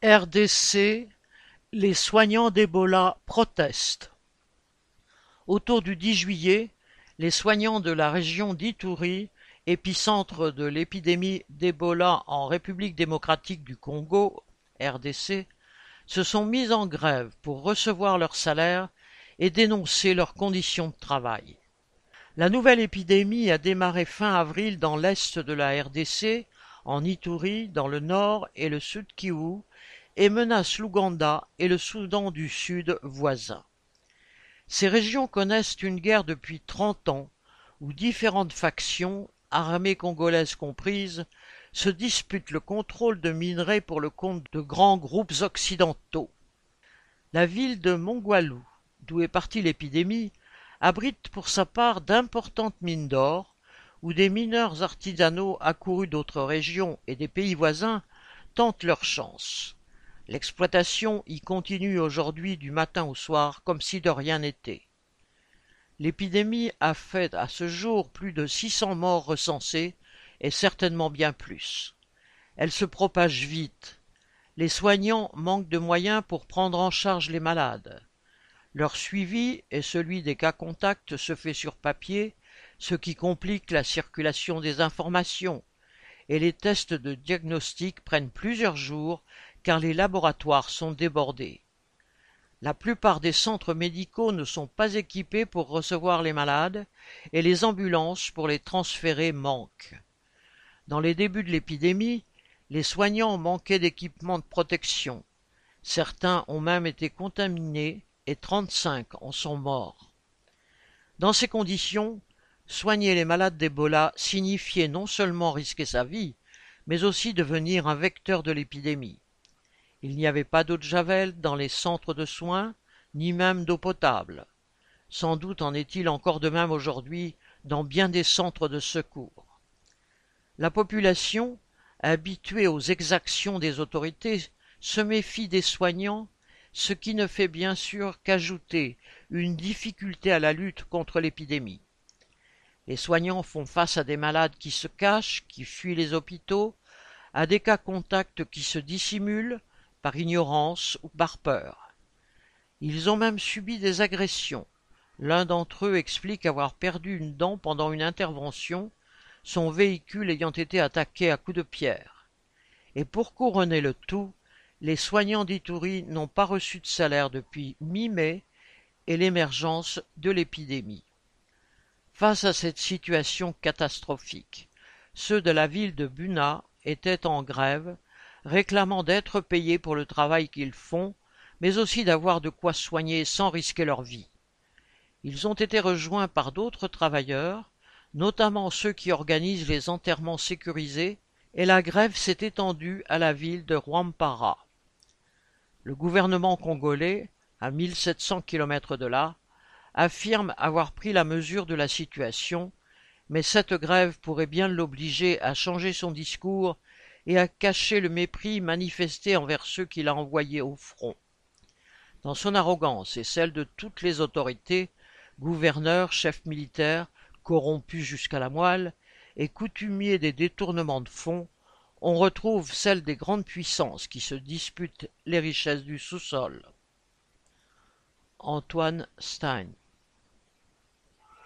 RDC, les soignants d'Ebola protestent. Autour du 10 juillet, les soignants de la région d'Ituri, épicentre de l'épidémie d'Ebola en République démocratique du Congo, RDC, se sont mis en grève pour recevoir leur salaire et dénoncer leurs conditions de travail. La nouvelle épidémie a démarré fin avril dans l'est de la RDC, en Ituri, dans le nord et le sud Kivu, et menace l'Ouganda et le Soudan du Sud voisins. Ces régions connaissent une guerre depuis 30 ans, où différentes factions, armées congolaises comprises, se disputent le contrôle de minerais pour le compte de grands groupes occidentaux. La ville de Mongwalu, d'où est partie l'épidémie, abrite pour sa part d'importantes mines d'or, où des mineurs artisanaux accourus d'autres régions et des pays voisins tentent leur chance. L'exploitation y continue aujourd'hui du matin au soir comme si de rien n'était. L'épidémie a fait à ce jour plus de 600 morts recensés et certainement bien plus. Elle se propage vite. Les soignants manquent de moyens pour prendre en charge les malades. Leur suivi et celui des cas contacts se fait sur papier, ce qui complique la circulation des informations, et les tests de diagnostic prennent plusieurs jours car les laboratoires sont débordés. La plupart des centres médicaux ne sont pas équipés pour recevoir les malades et les ambulances pour les transférer manquent. Dans les débuts de l'épidémie, les soignants manquaient d'équipements de protection. Certains ont même été contaminés et 35 en sont morts. Dans ces conditions, soigner les malades d'Ebola signifiait non seulement risquer sa vie, mais aussi devenir un vecteur de l'épidémie. Il n'y avait pas d'eau de Javel dans les centres de soins, ni même d'eau potable. Sans doute en est-il encore de même aujourd'hui dans bien des centres de secours. La population, habituée aux exactions des autorités, se méfie des soignants, ce qui ne fait bien sûr qu'ajouter une difficulté à la lutte contre l'épidémie. Les soignants font face à des malades qui se cachent, qui fuient les hôpitaux, à des cas contacts qui se dissimulent, par ignorance ou par peur. Ils ont même subi des agressions. L'un d'entre eux explique avoir perdu une dent pendant une intervention, son véhicule ayant été attaqué à coups de pierre. Et pour couronner le tout, les soignants d'Ituri n'ont pas reçu de salaire depuis mi-mai et l'émergence de l'épidémie. Face à cette situation catastrophique, ceux de la ville de Buna étaient en grève, réclamant d'être payés pour le travail qu'ils font, mais aussi d'avoir de quoi soigner sans risquer leur vie. Ils ont été rejoints par d'autres travailleurs, notamment ceux qui organisent les enterrements sécurisés, et la grève s'est étendue à la ville de Rwampara. Le gouvernement congolais, à 1700 km de là, affirme avoir pris la mesure de la situation, mais cette grève pourrait bien l'obliger à changer son discours et à cacher le mépris manifesté envers ceux qu'il a envoyés au front. Dans son arrogance et celle de toutes les autorités, gouverneurs, chefs militaires, corrompus jusqu'à la moelle, et coutumiers des détournements de fonds, on retrouve celle des grandes puissances qui se disputent les richesses du sous-sol. Antoine Stein.